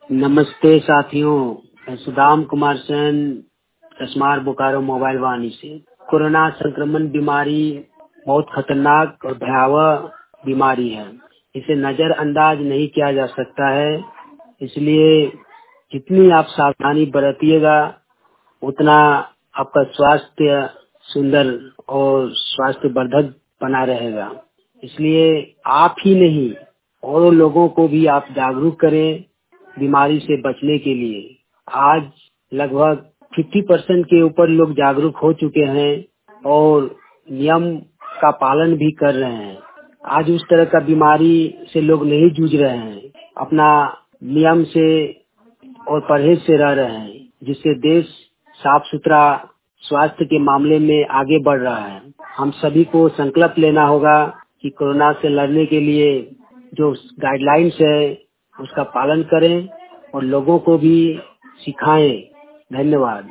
नमस्ते साथियों, मैं सुदाम कुमार सेन कसमार बोकारो मोबाइल वाणी से। कोरोना संक्रमण बीमारी बहुत खतरनाक और भयावह बीमारी है। इसे नजरअंदाज नहीं किया जा सकता है। इसलिए जितनी आप सावधानी बरतिएगा उतना आपका स्वास्थ्य सुंदर और स्वास्थ्यवर्धक बना रहेगा। इसलिए आप ही नहीं और लोगों को भी आप जागरूक करें बीमारी से बचने के लिए। आज लगभग 50% के ऊपर लोग जागरूक हो चुके हैं और नियम का पालन भी कर रहे हैं। आज उस तरह का बीमारी से लोग नहीं जूझ रहे हैं, अपना नियम से और परहेज से रह रहे हैं, जिससे देश साफ सुथरा स्वास्थ्य के मामले में आगे बढ़ रहा है। हम सभी को संकल्प लेना होगा कि कोरोना से लड़ने के लिए जो गाइडलाइंस है उसका पालन करें और लोगों को भी सिखाएं। धन्यवाद।